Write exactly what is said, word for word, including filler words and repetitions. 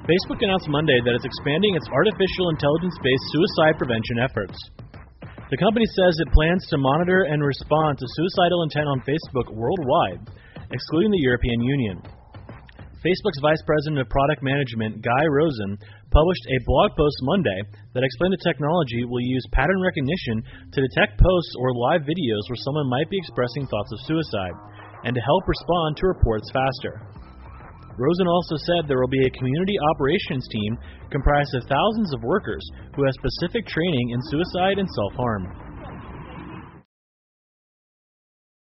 Facebook announced Monday that it's expanding its artificial intelligence-based suicide prevention efforts. The company says it plans to monitor and respond to suicidal intent on Facebook worldwide, excluding the European Union. Facebook's Vice President of Product Management, Guy Rosen, published a blog post Monday that explained the technology will use pattern recognition to detect posts or live videos where someone might be expressing thoughts of suicide, and to help respond to reports faster. Rosen also said there will be a community operations team comprised of thousands of workers who have specific training in suicide and self-harm.